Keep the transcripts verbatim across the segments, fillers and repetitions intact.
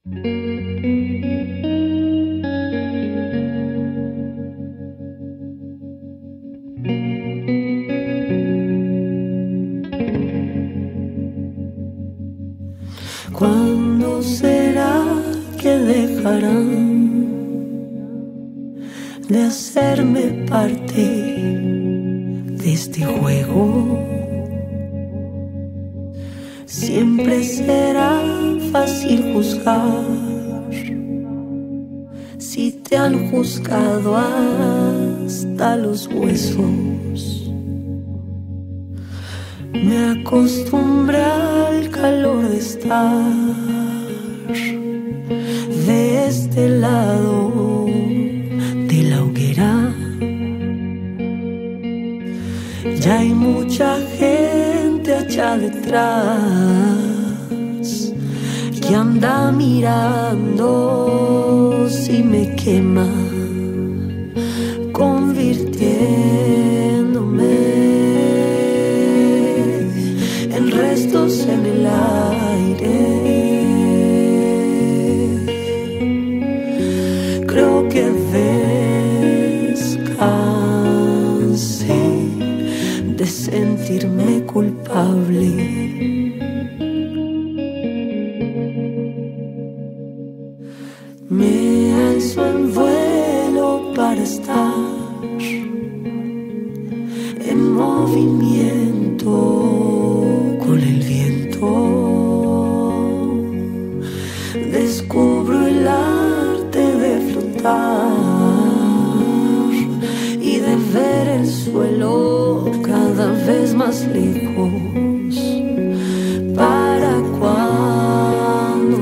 ¿Cuándo será que dejarán de hacerme parte de este juego? Siempre será fácil juzgar si te han juzgado hasta los huesos. Me acostumbré al calor de estar de este lado de la hoguera. Ya hay mucha gente allá detrás que anda mirando si me quema, convirtiéndome en restos en el aire. Creo que descansé de sentirme culpable. Me alzo en vuelo para estar en movimiento con el viento. Descubro el arte de flotar y de ver el suelo cada vez más lejos. Para cuando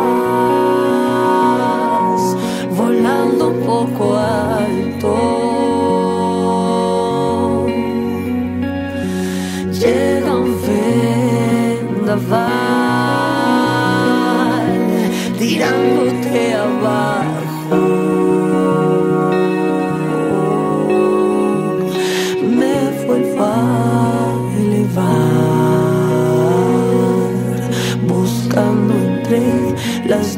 vas volando un poco alto, llega un vendaval tirándote abajo. Me vuelvo a elevar, buscando entre las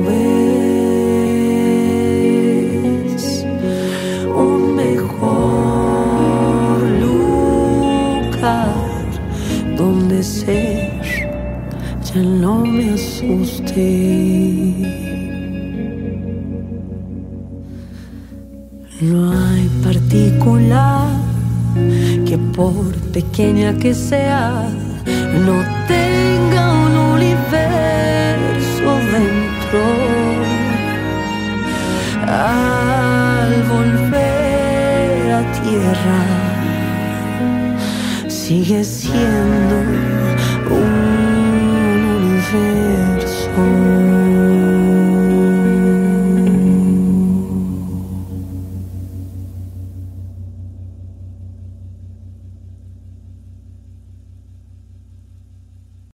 nubes un mejor lugar donde ser ya no me asuste. No hay partícula que por pequeña que sea no tenga un universo dentro. Al volver a tierra sigue siendo